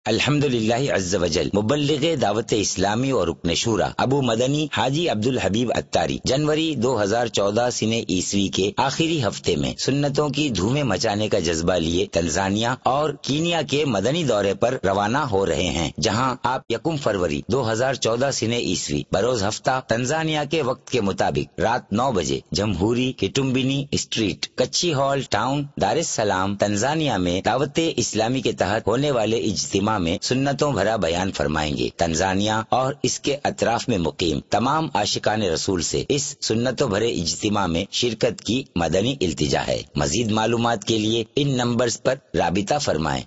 الحمدللہ عز وجل مبلغ دعوت اسلامی اور رکن شورا ابو مدنی حاجی عبد الحبیب اتاری جنوری 2014 سنے عیسوی کے آخری ہفتے میں سنتوں کی دھومیں مچانے کا جذبہ لیے تنزانیہ اور کینیا کے مدنی دورے پر روانہ ہو رہے ہیں، جہاں آپ 1 فروری 2014 سنے عیسوی بروز ہفتہ تنزانیہ کے وقت کے مطابق رات 9 بجے جمہوری کٹمبنی اسٹریٹ کچی hall town Dar es Salaam Tanzania میں دعوت اسلامی کے تحت ہونے والے اجتماع میں سنتوں بھرا بیان فرمائیں گے۔ تنزانیہ اور اس کے اطراف میں مقیم تمام عاشقان رسول سے اس سنتوں بھرے اجتماع میں شرکت کی مدنی التجا ہے۔ مزید معلومات کے لیے ان نمبرز پر رابطہ فرمائیں: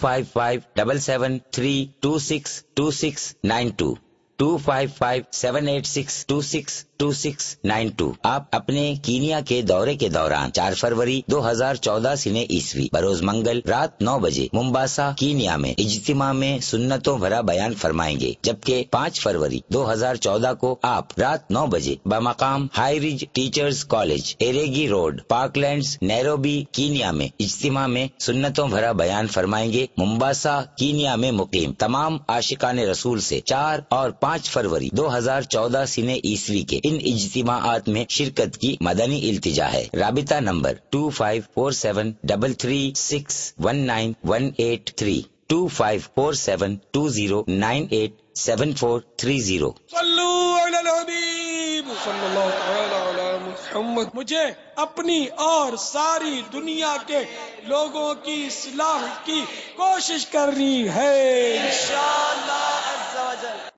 255773262692 255786262692۔ آپ اپنے کینیا کے دورے کے دوران 4 فروری 2014 سنے عیسوی بروز منگل رات 9 بجے ممباسا کینیا میں اجتماع میں سنتوں بھرا بیان فرمائیں گے، جبکہ 5 فروری 2014 کو آپ رات 9 بجے بمقام ہائی رج ٹیچرز کالج ایریگی road Parklands Nairobi Kenya میں اجتماع میں سنتوں بھرا بیان فرمائیں گے۔ ممباسا کینیا میں مقیم تمام عاشقان رسول سے 4 اور 5 فروری 2014 سنے عیسوی کے ان اجتماعات میں شرکت کی مدنی التجا ہے۔ رابطہ نمبر 254733619183 254720987430۔ صلو علی الحبیب صلی اللہ تعالی علی محمد۔ مجھے اپنی اور ساری دنیا کے لوگوں کی اصلاح کی کوشش کرنی ہے انشاءاللہ عز و جل۔